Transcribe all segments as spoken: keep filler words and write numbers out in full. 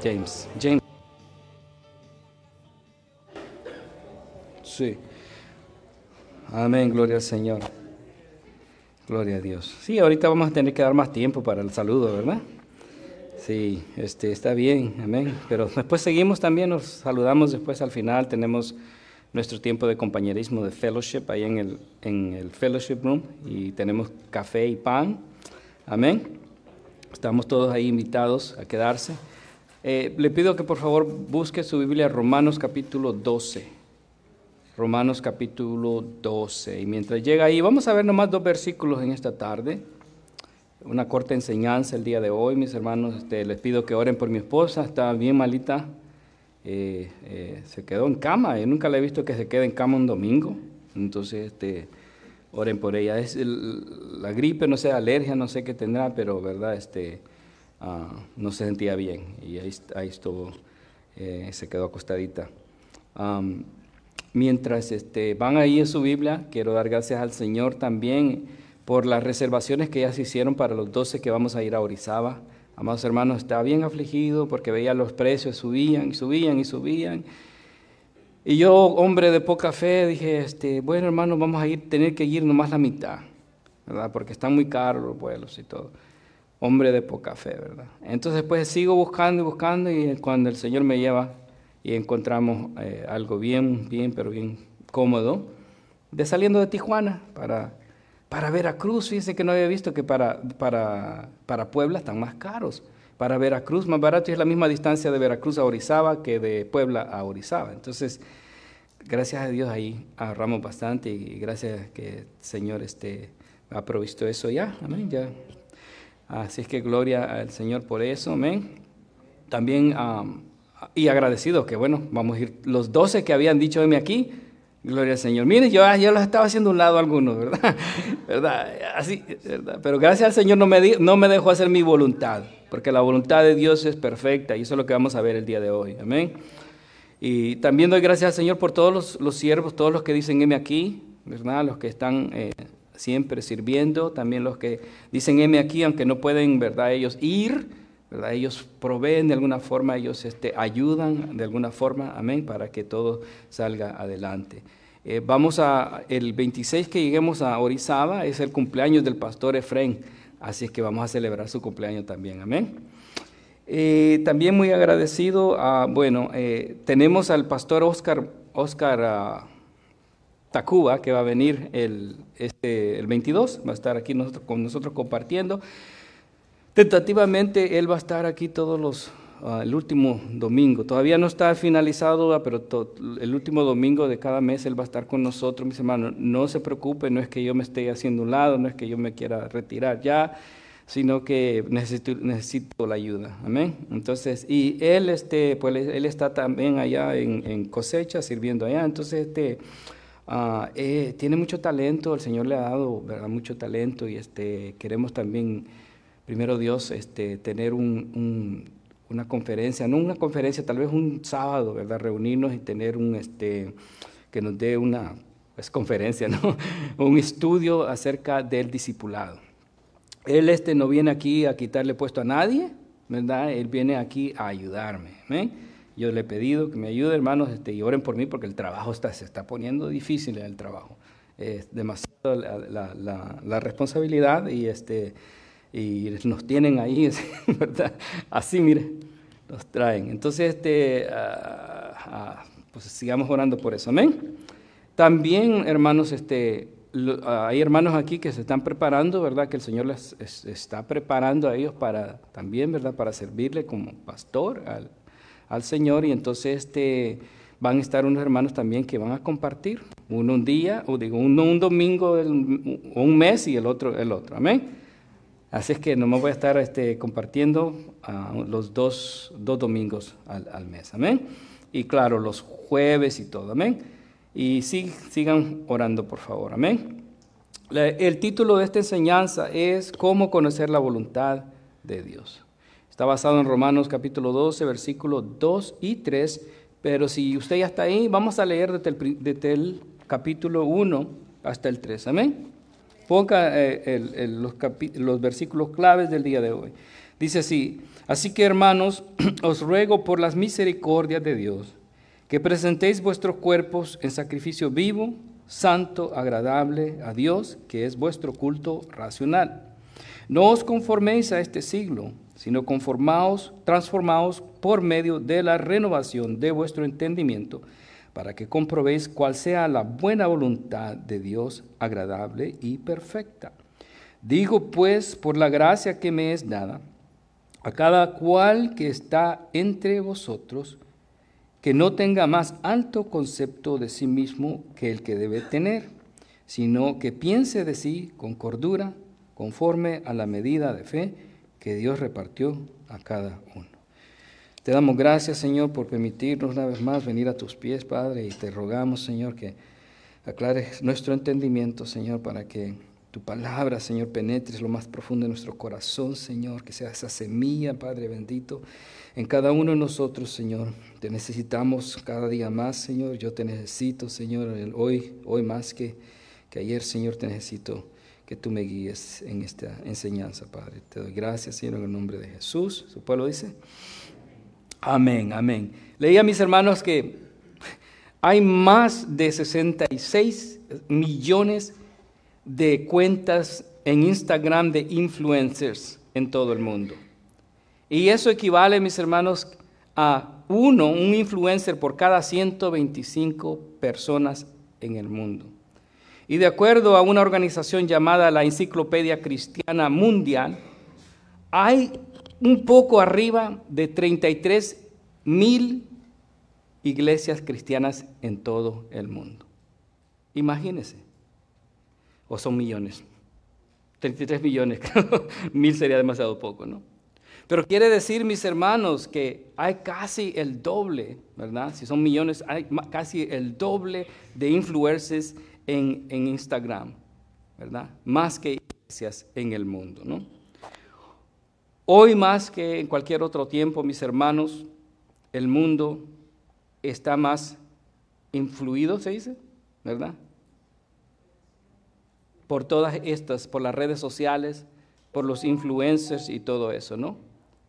James. James. Sí. Amén, gloria al Señor. Gloria a Dios. Sí, ahorita vamos a tener que dar más tiempo para el saludo, ¿verdad? Sí, este, está bien, amén. Pero después seguimos también, nos saludamos después al final, tenemos nuestro tiempo de compañerismo, de fellowship, ahí en el, en el fellowship room, y tenemos café y pan, amén. Estamos todos ahí invitados a quedarse. Eh, le pido que por favor busque su Biblia, Romanos capítulo doce. Romanos capítulo doce. Y mientras llega ahí, vamos a ver nomás dos versículos en esta tarde. Una corta enseñanza el día de hoy, mis hermanos. Este, les pido que oren por mi esposa, está bien malita. Eh, eh, se quedó en cama. Yo nunca la he visto que se quede en cama un domingo. Entonces, este, oren por ella. Es el, la gripe, no sé, alergia, no sé qué tendrá, pero verdad, este, uh, no se sentía bien. Y ahí, ahí estuvo, eh, se quedó acostadita. Um, Mientras este, van ahí en su Biblia, quiero dar gracias al Señor también por las reservaciones que ya se hicieron para los doce que vamos a ir a Orizaba. Amados hermanos, estaba bien afligido porque veía los precios, subían y subían y subían. Y yo, hombre de poca fe, dije, este, bueno hermanos, vamos a ir, tener que ir nomás la mitad, ¿verdad? Porque están muy caros los vuelos y todo. Hombre de poca fe, ¿verdad? Entonces pues sigo buscando y buscando y cuando el Señor me lleva y encontramos eh, algo bien, bien, pero bien cómodo, de saliendo de Tijuana para, para Veracruz. Fíjense que no había visto que para, para, para Puebla están más caros. Para Veracruz más barato, y es la misma distancia de Veracruz a Orizaba que de Puebla a Orizaba. Entonces, gracias a Dios ahí ahorramos bastante y gracias que el Señor este, ha provisto eso ya. Amén. Ya. Así es que gloria al Señor por eso. Amén. También... Um, Y agradecido que, bueno, vamos a ir los doce que habían dicho venme aquí, gloria al Señor. Miren, yo ya los estaba haciendo a un lado algunos, ¿verdad? ¿Verdad? Así, ¿verdad? Pero gracias al Señor no me, di, no me dejó hacer mi voluntad, porque la voluntad de Dios es perfecta y eso es lo que vamos a ver el día de hoy, amén. Y también doy gracias al Señor por todos los, los siervos, todos los que dicen heme aquí, ¿verdad? Los que están eh, siempre sirviendo, también los que dicen heme aquí, aunque no pueden, ¿verdad? Ellos ir, ¿verdad? Ellos proveen de alguna forma, ellos este, ayudan de alguna forma, amén, para que todo salga adelante. Eh, vamos a, el veintiséis que lleguemos a Orizaba, es el cumpleaños del pastor Efraín, así es que vamos a celebrar su cumpleaños también, amén. Eh, también muy agradecido, a, bueno, eh, tenemos al pastor Oscar, Oscar uh, Tacuba, que va a venir el, este, el veintidós, va a estar aquí nosotros, con nosotros compartiendo. Tentativamente él va a estar aquí todos los, uh, el último domingo, todavía no está finalizado, pero to, el último domingo de cada mes él va a estar con nosotros, mis hermanos. No se preocupe, no es que yo me esté haciendo un lado, no es que yo me quiera retirar ya, sino que necesito, necesito la ayuda, amén. Entonces, y él, este, pues él está también allá en, en cosecha, sirviendo allá, entonces, este, uh, eh, tiene mucho talento, el Señor le ha dado, ¿verdad?, mucho talento y este, queremos también... Primero Dios, este, tener un, un, una conferencia, no una conferencia, tal vez un sábado, ¿verdad? Reunirnos y tener un, este, que nos dé una pues, conferencia, ¿no? Un estudio acerca del discipulado. Él este, no viene aquí a quitarle puesto a nadie, ¿verdad? Él viene aquí a ayudarme, ¿eh? Yo le he pedido que me ayude, hermanos, este, y oren por mí porque el trabajo está, se está poniendo difícil en el trabajo. Es demasiado la, la, la, la responsabilidad y este... y nos tienen ahí, ¿verdad? Así, mire, nos traen. Entonces, este, uh, uh, pues sigamos orando por eso, amén. También, hermanos, este, lo, uh, hay hermanos aquí que se están preparando, ¿verdad? Que el Señor les es, está preparando a ellos para, también, ¿verdad? Para servirle como pastor al, al Señor, y entonces, este, van a estar unos hermanos también que van a compartir, uno un día, o digo, uno un domingo, el, un mes y el otro el otro, amén. Así es que no me voy a estar este, compartiendo uh, los dos, dos domingos al, al mes, amén. Y claro, los jueves y todo, amén. Y sí, sigan orando, por favor, amén. La, el título de esta enseñanza es ¿Cómo conocer la voluntad de Dios? Está basado en Romanos capítulo doce, versículos dos y tres, pero si usted ya está ahí, vamos a leer desde el, desde el capítulo uno hasta el tres, amén. Ponga eh, el, el, los, capi, los versículos claves del día de hoy. Dice así: así que, hermanos, os ruego por las misericordias de Dios, que presentéis vuestros cuerpos en sacrificio vivo, santo, agradable a Dios, que es vuestro culto racional. No os conforméis a este siglo, sino conformaos, transformaos por medio de la renovación de vuestro entendimiento, para que comprobéis cuál sea la buena voluntad de Dios, agradable y perfecta. Digo pues, por la gracia que me es dada, a cada cual que está entre vosotros, que no tenga más alto concepto de sí mismo que el que debe tener, sino que piense de sí con cordura, conforme a la medida de fe que Dios repartió a cada uno. Te damos gracias, Señor, por permitirnos una vez más venir a tus pies, Padre, y te rogamos, Señor, que aclares nuestro entendimiento, Señor, para que tu palabra, Señor, penetre lo más profundo de nuestro corazón, Señor, que sea esa semilla, Padre bendito, en cada uno de nosotros, Señor. Te necesitamos cada día más, Señor. Yo te necesito, Señor, hoy, hoy más que, que ayer, Señor, te necesito que tú me guíes en esta enseñanza, Padre. Te doy gracias, Señor, en el nombre de Jesús. ¿Su pueblo dice? Amén, amén. Leí a mis hermanos que hay más de sesenta y seis millones de cuentas en Instagram de influencers en todo el mundo. Y eso equivale, mis hermanos, a uno, un influencer por cada ciento veinticinco personas en el mundo. Y de acuerdo a una organización llamada la Enciclopedia Cristiana Mundial, hay un poco arriba de treinta y tres mil iglesias cristianas en todo el mundo. Imagínense. O son millones. treinta y tres millones. Mil sería demasiado poco, ¿no? Pero quiere decir, mis hermanos, que hay casi el doble, ¿verdad? Si son millones, hay casi el doble de influencers en, en Instagram, ¿verdad? Más que iglesias en el mundo, ¿no? Hoy más que en cualquier otro tiempo, mis hermanos, el mundo está más influido, se dice, ¿verdad? Por todas estas, por las redes sociales, por los influencers y todo eso, ¿no?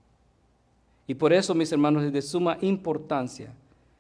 Y por eso, mis hermanos, es de suma importancia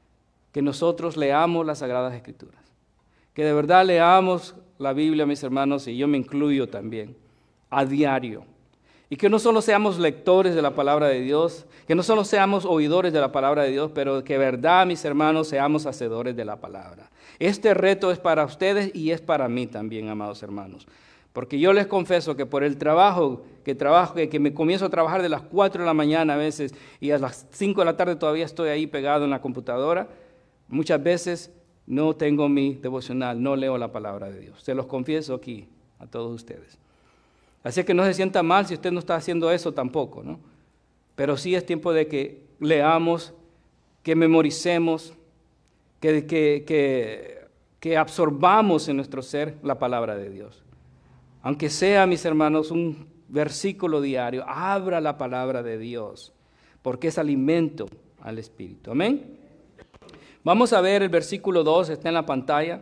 que nosotros leamos las Sagradas Escrituras, que de verdad leamos la Biblia, mis hermanos, y yo me incluyo también, a diario. Y que no solo seamos lectores de la palabra de Dios, que no solo seamos oidores de la palabra de Dios, pero que de verdad, mis hermanos, seamos hacedores de la palabra. Este reto es para ustedes y es para mí también, amados hermanos. Porque yo les confieso que por el trabajo que trabajo, que, que me comienzo a trabajar de las cuatro de la mañana a veces y a las cinco de la tarde todavía estoy ahí pegado en la computadora, muchas veces no tengo mi devocional, no leo la palabra de Dios. Se los confieso aquí a todos ustedes. Así que no se sienta mal si usted no está haciendo eso tampoco, ¿no? Pero sí es tiempo de que leamos, que memoricemos, que, que, que, que absorbamos en nuestro ser la palabra de Dios. Aunque sea, mis hermanos, un versículo diario, abra la palabra de Dios, porque es alimento al espíritu. Amén. Vamos a ver el versículo dos, está en la pantalla,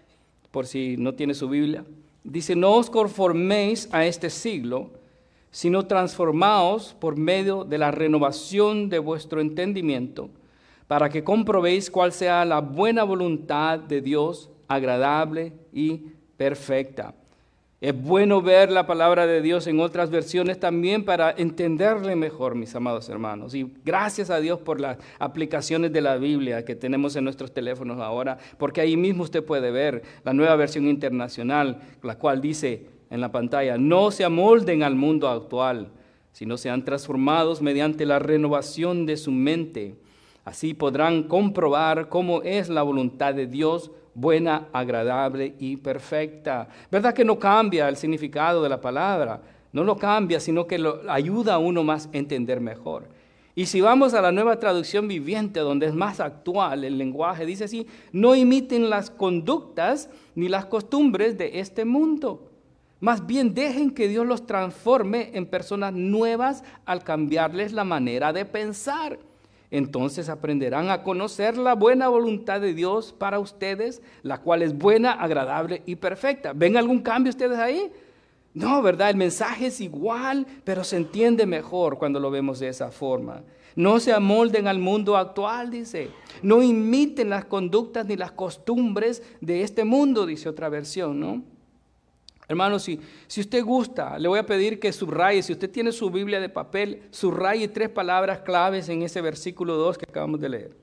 por si no tiene su Biblia. Dice: no os conforméis a este siglo, sino transformaos por medio de la renovación de vuestro entendimiento, para que comprobéis cuál sea la buena voluntad de Dios, agradable y perfecta. Es bueno ver la palabra de Dios en otras versiones también para entenderle mejor, mis amados hermanos. Y gracias a Dios por las aplicaciones de la Biblia que tenemos en nuestros teléfonos ahora, porque ahí mismo usted puede ver la nueva versión internacional, la cual dice en la pantalla: no se amolden al mundo actual, sino sean transformados mediante la renovación de su mente. Así podrán comprobar cómo es la voluntad de Dios, buena, agradable y perfecta. ¿Verdad que no cambia el significado de la palabra? No lo cambia, sino que lo ayuda a uno más a entender mejor. Y si vamos a la Nueva Traducción Viviente, donde es más actual el lenguaje, dice así: no imiten las conductas ni las costumbres de este mundo. Más bien dejen que Dios los transforme en personas nuevas al cambiarles la manera de pensar. Entonces aprenderán a conocer la buena voluntad de Dios para ustedes, la cual es buena, agradable y perfecta. ¿Ven algún cambio ustedes ahí? No, ¿verdad? El mensaje es igual, pero se entiende mejor cuando lo vemos de esa forma. No se amolden al mundo actual, dice. No imiten las conductas ni las costumbres de este mundo, dice otra versión, ¿no? Hermano, si, si usted gusta, le voy a pedir que subraye, si usted tiene su Biblia de papel, subraye tres palabras claves en ese versículo dos que acabamos de leer.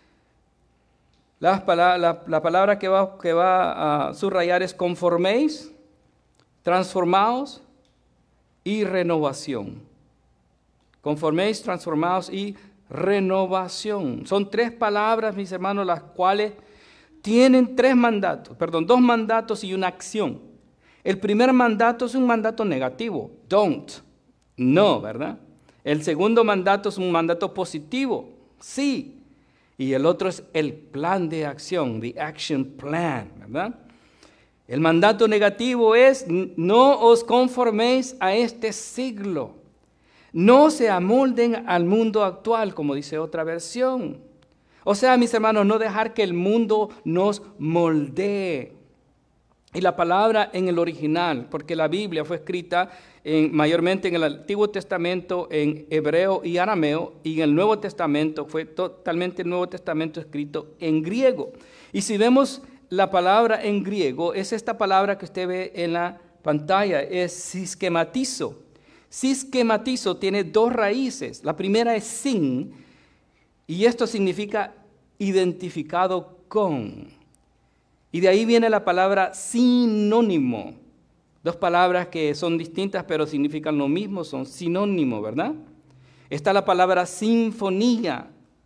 La, la, la palabra que va, que va a subrayar es conforméis, transformaos y renovación. Conforméis, transformaos y renovación. Son tres palabras, mis hermanos, las cuales tienen tres mandatos, perdón, dos mandatos y una acción. El primer mandato es un mandato negativo, don't, no, ¿verdad? El segundo mandato es un mandato positivo, sí. Y el otro es el plan de acción, the action plan, ¿verdad? El mandato negativo es, no os conforméis a este siglo. No se amolden al mundo actual, como dice otra versión. O sea, mis hermanos, no dejar que el mundo nos moldee. Y la palabra en el original, porque la Biblia fue escrita en, mayormente en el Antiguo Testamento, en hebreo y arameo, y en el Nuevo Testamento fue totalmente el Nuevo Testamento escrito en griego. Y si vemos la palabra en griego, es esta palabra que usted ve en la pantalla, es siskematizo. Siskematizo tiene dos raíces. La primera es sin, y esto significa identificado con. Y de ahí viene la palabra sinónimo. Dos palabras que son distintas pero significan lo mismo, son sinónimo, ¿verdad? Está la palabra sinfonía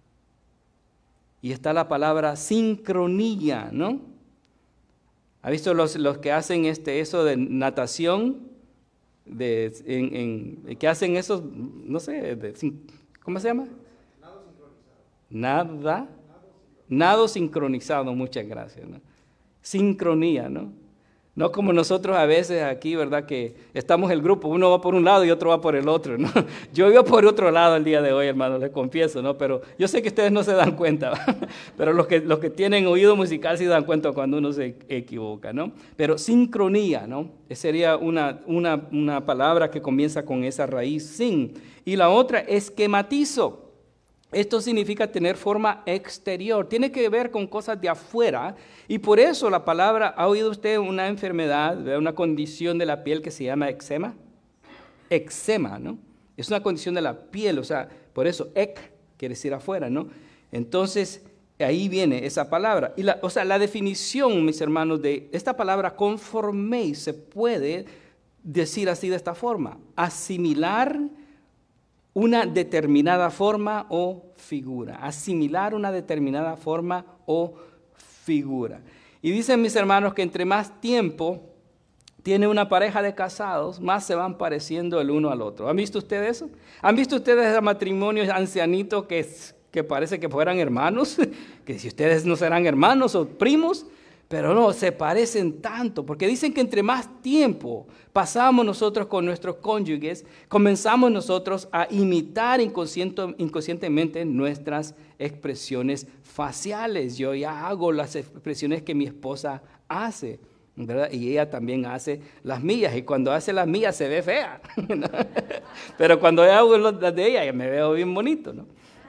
y está la palabra sincronía, ¿no? ¿Ha visto los, los que hacen este, eso de natación? De, en, en, que hacen eso, no sé, de, ¿cómo se llama? Nado sincronizado. Nada, nado sincronizado, muchas gracias, ¿no? Sincronía, ¿no? No como nosotros a veces aquí, ¿verdad? Que estamos el grupo, uno va por un lado y otro va por el otro, ¿no? Yo iba por otro lado el día de hoy, hermano, les confieso, ¿no? Pero yo sé que ustedes no se dan cuenta, ¿verdad? Pero los que, los que tienen oído musical sí dan cuenta cuando uno se equivoca, ¿no? Pero sincronía, ¿no? Sería una, una, una palabra que comienza con esa raíz, sin. Y la otra, esquematizo. Esto significa tener forma exterior, tiene que ver con cosas de afuera y por eso la palabra, ¿ha oído usted una enfermedad, una condición de la piel que se llama eczema? Eczema, ¿no? Es una condición de la piel, o sea, por eso ec quiere decir afuera, ¿no? Entonces, ahí viene esa palabra. Y la, o sea, la definición, mis hermanos, de esta palabra conforméis se puede decir así de esta forma, asimilar una determinada forma o figura, asimilar una determinada forma o figura. Y dicen mis hermanos que entre más tiempo tiene una pareja de casados, más se van pareciendo el uno al otro. ¿Han visto ustedes eso? ¿Han visto ustedes esos matrimonios ancianitos que, que parece que fueran hermanos? Que si ustedes no serán hermanos o primos, pero no, se parecen tanto, porque dicen que entre más tiempo pasamos nosotros con nuestros cónyuges, comenzamos nosotros a imitar inconsciente, inconscientemente nuestras expresiones faciales. Yo ya hago las expresiones que mi esposa hace, ¿verdad? Y ella también hace las mías, y cuando hace las mías se ve fea, ¿no? Pero cuando yo hago las de ella, me veo bien bonito, ¿no?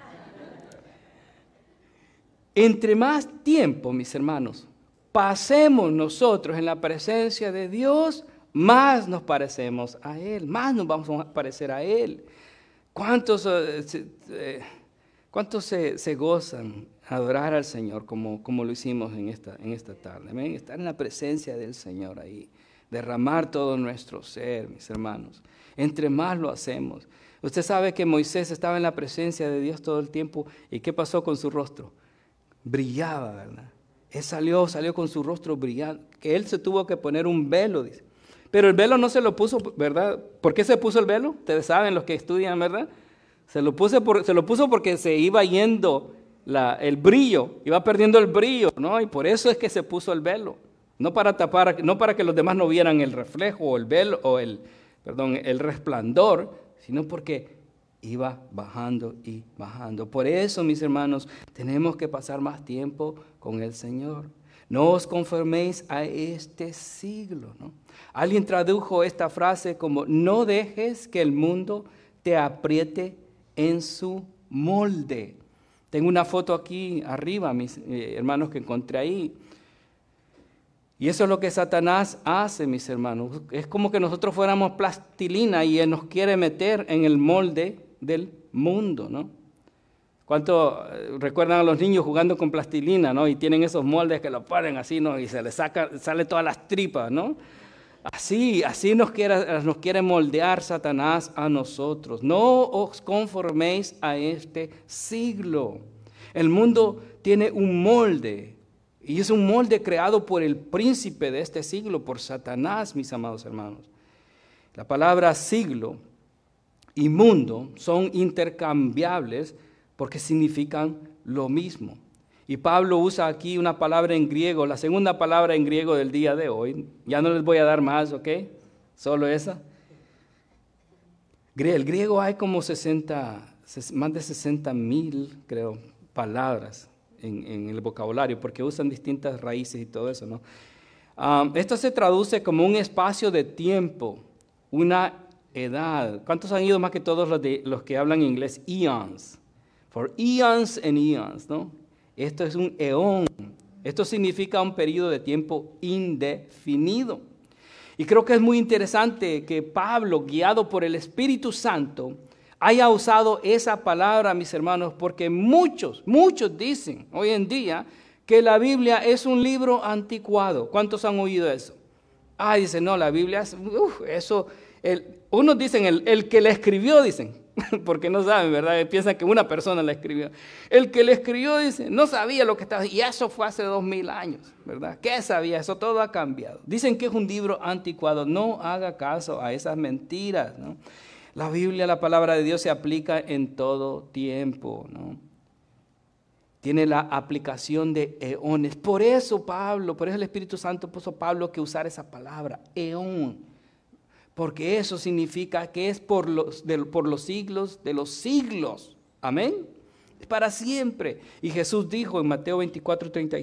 Entre más tiempo, mis hermanos, pasemos nosotros en la presencia de Dios, más nos parecemos a Él, más nos vamos a parecer a Él. ¿Cuántos, eh, se, eh, cuántos se, se gozan adorar al Señor como, como lo hicimos en esta, en esta tarde? ¿Ven? Estar en la presencia del Señor ahí, derramar todo nuestro ser, mis hermanos. Entre más lo hacemos. Usted sabe que Moisés estaba en la presencia de Dios todo el tiempo. ¿Y qué pasó con su rostro? Brillaba, ¿verdad? Él salió, salió con su rostro brillante, que él se tuvo que poner un velo, dice. Pero el velo no se lo puso, ¿verdad? ¿Por qué se puso el velo? Ustedes saben, los que estudian, ¿verdad? Se lo, puse por, se lo puso porque se iba yendo la, el brillo, iba perdiendo el brillo, ¿no? Y por eso es que se puso el velo. No para tapar, no para que los demás no vieran el reflejo o el velo, o el, perdón, el resplandor, sino porque iba bajando y bajando. Por eso, mis hermanos, tenemos que pasar más tiempo con el Señor. No os conforméis a este siglo, ¿no? Alguien tradujo esta frase como, no dejes que el mundo te apriete en su molde. Tengo una foto aquí arriba, mis eh, hermanos, que encontré ahí. Y eso es lo que Satanás hace, mis hermanos. Es como que nosotros fuéramos plastilina y él nos quiere meter en el molde del mundo, ¿no? ¿Cuánto recuerdan a los niños jugando con plastilina, ¿no? Y tienen esos moldes que lo ponen así, ¿no? Y se les saca, sale todas las tripas, ¿no? Así, así nos quiere, nos quiere moldear Satanás a nosotros. No os conforméis a este siglo. El mundo tiene un molde, y es un molde creado por el príncipe de este siglo, por Satanás, mis amados hermanos. La palabra siglo y mundo son intercambiables porque significan lo mismo. Y Pablo usa aquí una palabra en griego, la segunda palabra en griego del día de hoy. Ya no les voy a dar más, ¿ok? Solo esa. El griego hay como sesenta, más de sesenta mil, creo, palabras en, en el vocabulario, porque usan distintas raíces y todo eso, ¿no? Um, esto se traduce como un espacio de tiempo, una edad. ¿Cuántos han ido más que todos los, de, los que hablan inglés? Eons. For eons and eons, ¿no? Esto es un eón. Esto significa un periodo de tiempo indefinido. Y creo que es muy interesante que Pablo, guiado por el Espíritu Santo, haya usado esa palabra, mis hermanos, porque muchos, muchos dicen hoy en día que la Biblia es un libro anticuado. ¿Cuántos han oído eso? Ah, dicen, no, la Biblia es, uf, eso, el, unos dicen, el, el que la escribió, dicen, porque no saben, ¿verdad? Piensan que una persona la escribió. El que la escribió, dice, no sabía lo que estaba, y eso fue hace dos mil años, ¿verdad? ¿Qué sabía? Eso todo ha cambiado. Dicen que es un libro anticuado. No haga caso a esas mentiras, ¿no? La Biblia, la palabra de Dios, se aplica en todo tiempo, ¿no? Tiene la aplicación de eones. Por eso Pablo, por eso el Espíritu Santo puso a Pablo que usar esa palabra, eón. Porque eso significa que es por los, de, por los siglos de los siglos. Amén. Es para siempre. Y Jesús dijo en Mateo veinticuatro, treinta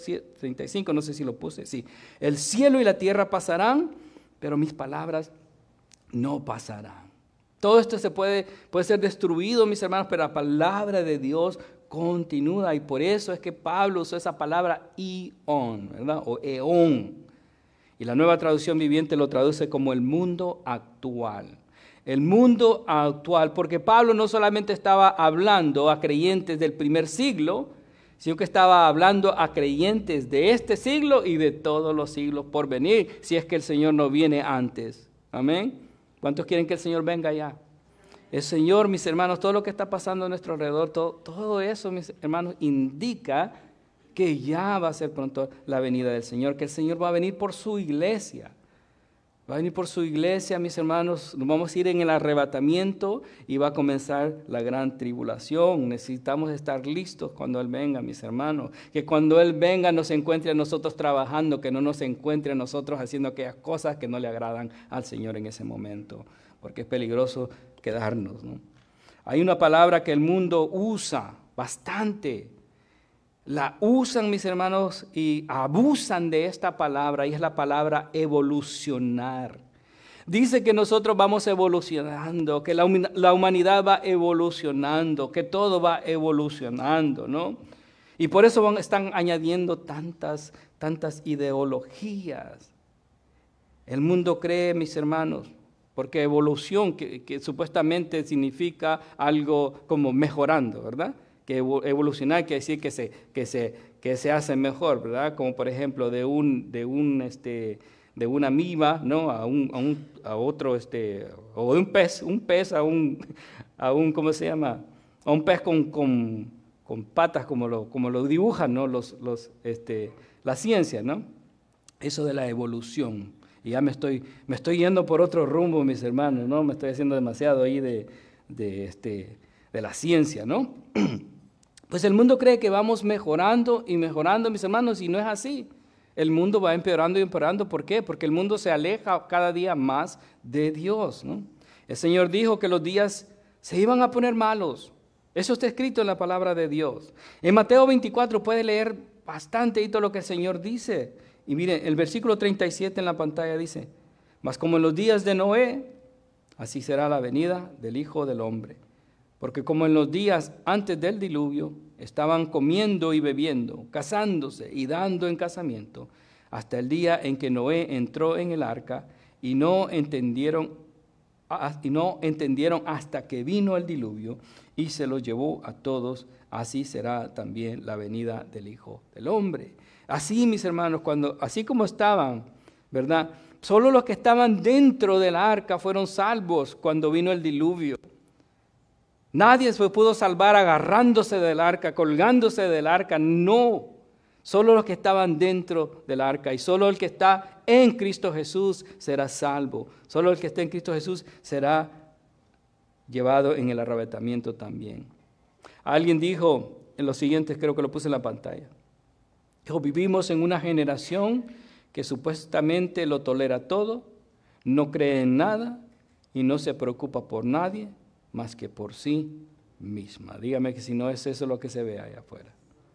y cinco, no sé si lo puse, sí. El cielo y la tierra pasarán, pero mis palabras no pasarán. Todo esto se puede, puede ser destruido, mis hermanos, pero la palabra de Dios continúa. Y por eso es que Pablo usó esa palabra ión, ¿verdad? O eón. Y la Nueva Traducción Viviente lo traduce como el mundo actual. El mundo actual, porque Pablo no solamente estaba hablando a creyentes del primer siglo, sino que estaba hablando a creyentes de este siglo y de todos los siglos por venir, si es que el Señor no viene antes. Amén. ¿Cuántos quieren que el Señor venga ya? El Señor, mis hermanos, todo lo que está pasando a nuestro alrededor, todo, todo eso, mis hermanos, indica que ya va a ser pronto la venida del Señor, que el Señor va a venir por su iglesia. Va a venir por su iglesia, mis hermanos. Nos vamos a ir en el arrebatamiento y va a comenzar la gran tribulación. Necesitamos estar listos cuando Él venga, mis hermanos. Que cuando Él venga nos encuentre a nosotros trabajando, que no nos encuentre a nosotros haciendo aquellas cosas que no le agradan al Señor en ese momento. Porque es peligroso quedarnos, ¿no? Hay una palabra que el mundo usa bastante. La usan, mis hermanos, y abusan de esta palabra, y es la palabra evolucionar. Dice que nosotros vamos evolucionando, que la, la humanidad va evolucionando, que todo va evolucionando, ¿no? Y por eso van, están añadiendo tantas, tantas ideologías. El mundo cree, mis hermanos, porque evolución, que, que supuestamente significa algo como mejorando, ¿verdad? Que evolucionar quiere decir que se, que se, que se hace mejor, ¿verdad? Como por ejemplo de un, de un, este, de una amiba, ¿no? A un, a un, a otro, este, o de un pez, un pez a un, a un, ¿cómo se llama? A un pez con, con, con patas, como lo, como lo dibujan, ¿no? Los, los, este, la ciencia, ¿no? Eso de la evolución. Y ya me estoy, me estoy yendo por otro rumbo, mis hermanos, ¿no? Me estoy haciendo demasiado ahí de, de, este, de la ciencia, ¿no? Pues el mundo cree que vamos mejorando y mejorando, mis hermanos, y no es así. El mundo va empeorando y empeorando. ¿Por qué? Porque el mundo se aleja cada día más de Dios, ¿no? El Señor dijo que los días se iban a poner malos. Eso está escrito en la palabra de Dios. En Mateo veinticuatro puede leer bastante y todo lo que el Señor dice. Y miren, el versículo treinta y siete en la pantalla dice, mas como en los días de Noé, así será la venida del Hijo del Hombre. Porque como en los días antes del diluvio, estaban comiendo y bebiendo, casándose y dando en casamiento, hasta el día en que Noé entró en el arca, y no entendieron, y no entendieron hasta que vino el diluvio, y se los llevó a todos. Así será también la venida del Hijo del Hombre. Así, mis hermanos, cuando, así como estaban, ¿verdad? Solo los que estaban dentro del arca fueron salvos cuando vino el diluvio. Nadie se pudo salvar agarrándose del arca, colgándose del arca. No, solo los que estaban dentro del arca. Y solo el que está en Cristo Jesús será salvo. Solo el que está en Cristo Jesús será llevado en el arrebatamiento también. Alguien dijo en los siguientes, creo que lo puse en la pantalla. Dijo, vivimos en una generación que supuestamente lo tolera todo, no cree en nada y no se preocupa por nadie más que por sí misma. Dígame que si no es eso lo que se ve allá afuera.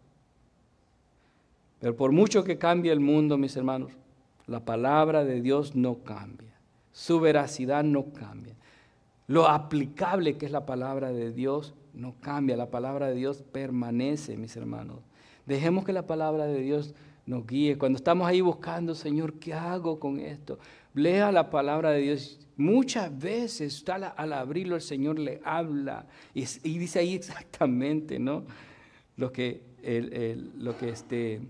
Pero por mucho que cambie el mundo, mis hermanos, la palabra de Dios no cambia. Su veracidad no cambia. Lo aplicable que es la palabra de Dios no cambia. La palabra de Dios permanece, mis hermanos. Dejemos que la palabra de Dios nos guíe. Cuando estamos ahí buscando, Señor, ¿qué hago con esto? Lea la palabra de Dios. Muchas veces al, al abrirlo el Señor le habla y, y dice ahí exactamente, ¿no? Lo que, el, el, lo, que este,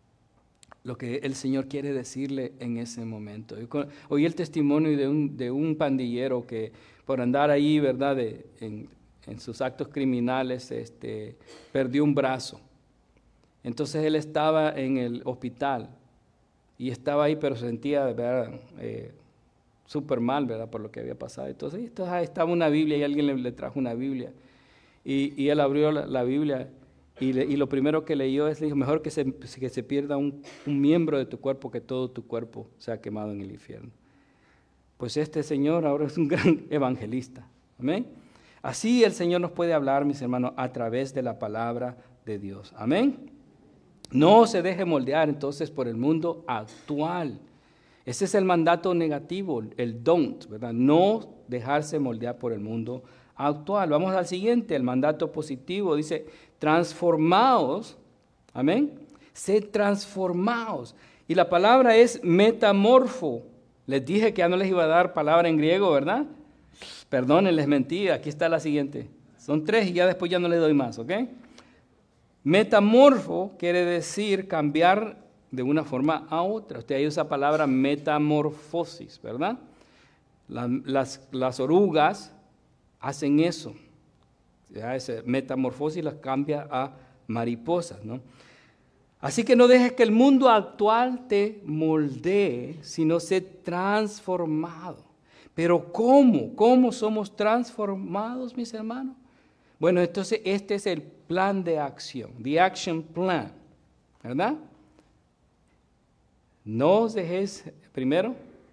lo que el Señor quiere decirle en ese momento. Oí el testimonio de un, de un pandillero que por andar ahí, ¿verdad? De, en, en sus actos criminales este, perdió un brazo. Entonces él estaba en el hospital y estaba ahí, pero sentía, ¿verdad? Eh, súper mal, ¿verdad? Por lo que había pasado. Entonces, entonces ahí estaba una Biblia y alguien le, le trajo una Biblia. Y, y él abrió la, la Biblia y, le, y lo primero que leyó es, le dijo, mejor que se, que se pierda un, un miembro de tu cuerpo que todo tu cuerpo sea quemado en el infierno. Pues este señor ahora es un gran evangelista. Amén. Así el Señor nos puede hablar, mis hermanos, a través de la palabra de Dios. Amén. No se deje moldear entonces por el mundo actual. Ese es el mandato negativo, el don't, ¿verdad? No dejarse moldear por el mundo actual. Vamos al siguiente, el mandato positivo. Dice, transformaos, amén, sed transformaos. Y la palabra es metamorfo. Les dije que ya no les iba a dar palabra en griego, ¿verdad? Perdonen, les mentí, aquí está la siguiente. Son tres y ya después ya no les doy más, ¿ok? Metamorfo quiere decir cambiar de una forma a otra. Usted ahí usa la palabra metamorfosis, ¿verdad? La, las, las orugas hacen eso. Ya esa metamorfosis las cambia a mariposas, ¿no? Así que no dejes que el mundo actual te moldee, sino sé transformado. Pero ¿cómo? ¿Cómo somos transformados, mis hermanos? Bueno, entonces este es el plan de acción, the action plan, ¿verdad? No os dejéis, primero,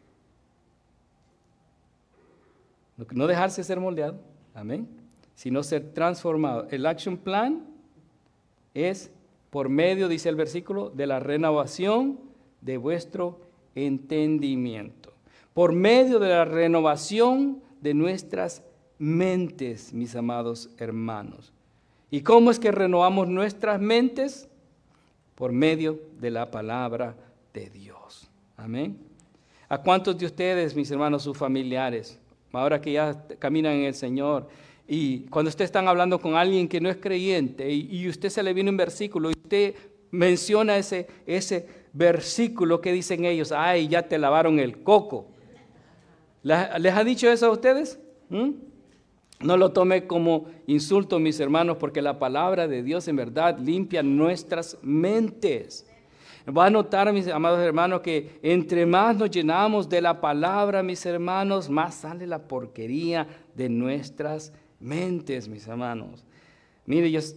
no dejarse ser moldeado, amén, sino ser transformado. El action plan es por medio, dice el versículo, de la renovación de vuestro entendimiento. Por medio de la renovación de nuestras mentes, mis amados hermanos. ¿Y cómo es que renovamos nuestras mentes? Por medio de la palabra de Dios. Amén. ¿A cuántos de ustedes, mis hermanos, sus familiares, ahora que ya caminan en el Señor, y cuando ustedes están hablando con alguien que no es creyente y, y usted se le viene un versículo y usted menciona ese, ese versículo que dicen ellos, ay, ya te lavaron el coco? ¿Les ha dicho eso a ustedes? ¿Mm? No lo tome como insulto, mis hermanos, porque la palabra de Dios en verdad limpia nuestras mentes. Va a notar, mis amados hermanos, que entre más nos llenamos de la palabra, mis hermanos, más sale la porquería de nuestras mentes, mis hermanos. Mire, yo,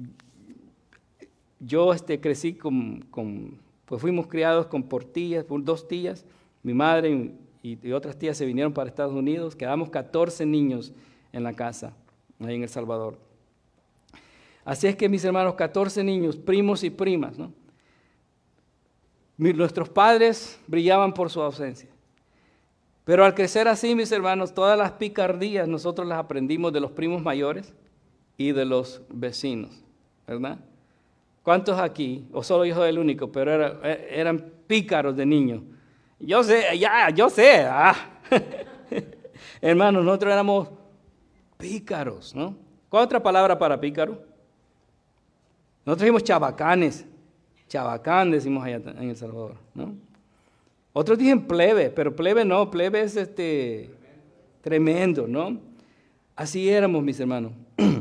yo este, crecí con, con, pues fuimos criados con por tías, por dos tías, mi madre y, y otras tías se vinieron para Estados Unidos, quedamos catorce niños en la casa, ahí en El Salvador. Así es que, mis hermanos, catorce niños, primos y primas, ¿no? Nuestros padres brillaban por su ausencia. Pero al crecer así, mis hermanos, todas las picardías nosotros las aprendimos de los primos mayores y de los vecinos, ¿verdad? ¿Cuántos aquí, o solo yo soy el único, pero era, eran pícaros de niños? Yo sé, ya, yo sé. Ah. Hermanos, nosotros éramos pícaros, ¿no? ¿Cuál otra palabra para pícaro? Nosotros dijimos chabacanes. Chabacán decimos allá en El Salvador, ¿no? Otros dicen plebe, pero plebe no, plebe es este tremendo, ¿no? Así éramos, mis hermanos.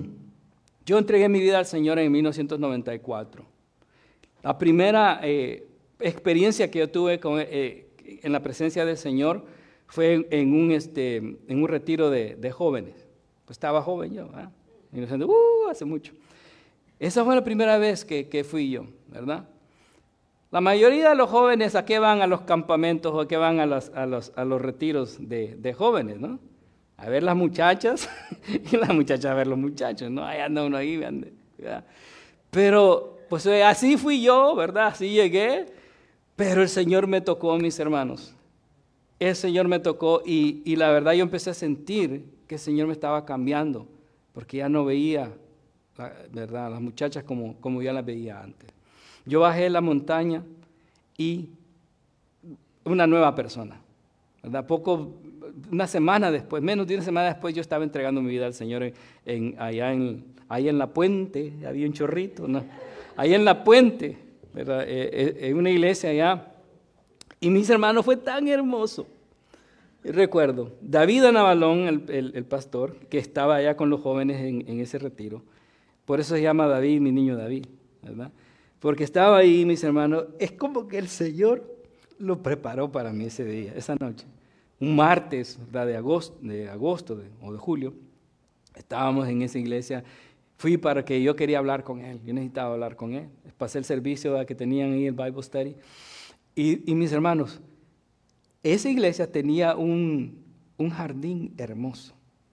Yo entregué mi vida al Señor en mil novecientos noventa y cuatro. La primera eh, experiencia que yo tuve con, eh, en la presencia del Señor fue en, en, un, este, en un retiro de, de jóvenes. Pues estaba joven yo, ¿verdad? Uh, hace mucho. Esa fue la primera vez que, que fui yo, ¿verdad? La mayoría de los jóvenes, ¿a qué van a los campamentos o a qué van a los, a los, a los retiros de, de jóvenes, no? A ver las muchachas y las muchachas a ver los muchachos, ¿no? Ahí anda uno ahí, ¿verdad? Pero, pues así fui yo, ¿verdad? Así llegué, pero el Señor me tocó, mis hermanos. El Señor me tocó y, y la verdad yo empecé a sentir que el Señor me estaba cambiando, porque ya no veía, ¿verdad?, las muchachas como, como yo las veía antes. Yo bajé la montaña y una nueva persona, ¿verdad? Poco, una semana después, menos de una semana después, yo estaba entregando mi vida al Señor en, en, allá en, ahí en La Puente, había un chorrito, ¿no? Ahí en La Puente, ¿verdad? Eh, en una iglesia allá. Y mis hermanos, fue tan hermoso. Recuerdo, David Anabalón, el, el, el pastor, que estaba allá con los jóvenes en, en ese retiro. Por eso se llama David, mi niño David, ¿verdad? Porque estaba ahí, mis hermanos, es como que el Señor lo preparó para mí ese día, esa noche. Un martes, ¿verdad?, de agosto, de agosto de, o de julio, estábamos en esa iglesia. Fui para que yo quería hablar con él, yo necesitaba hablar con él. Pasé el servicio, ¿verdad?, que tenían ahí, el Bible Study. Y, y mis hermanos, esa iglesia tenía un, un jardín hermoso,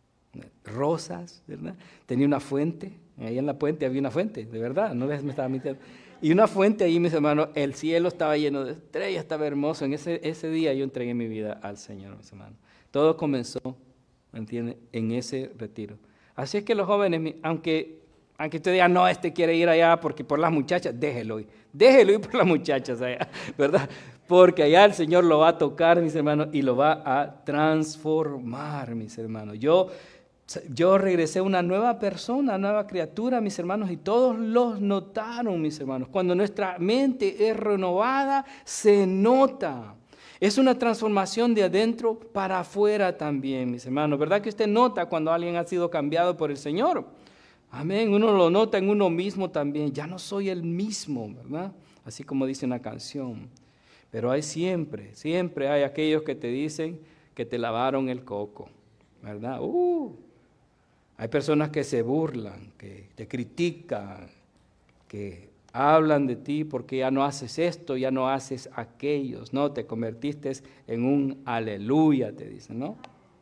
rosas, ¿verdad? Tenía una fuente, ahí en La Puente había una fuente, de verdad, no les me estaba mintiendo. Y una fuente ahí, mis hermanos, el cielo estaba lleno de estrellas, estaba hermoso. En ese, ese día yo entregué mi vida al Señor, mis hermanos. Todo comenzó, ¿me entienden?, en ese retiro. Así es que los jóvenes, aunque, aunque usted diga, no, este quiere ir allá porque por las muchachas, déjelo ir. Déjelo ir por las muchachas allá, ¿verdad? Porque allá el Señor lo va a tocar, mis hermanos, y lo va a transformar, mis hermanos. Yo... Yo regresé una nueva persona, nueva criatura, mis hermanos, y todos los notaron, mis hermanos. Cuando nuestra mente es renovada, se nota. Es una transformación de adentro para afuera también, mis hermanos. ¿Verdad que usted nota cuando alguien ha sido cambiado por el Señor? Amén, uno lo nota en uno mismo también. Ya no soy el mismo, ¿verdad? Así como dice una canción. Pero hay siempre, siempre hay aquellos que te dicen que te lavaron el coco, ¿verdad? Uh, Hay personas que se burlan, que te critican, que hablan de ti porque ya no haces esto, ya no haces aquello, ¿no? Te convertiste en un aleluya, te dicen, ¿no?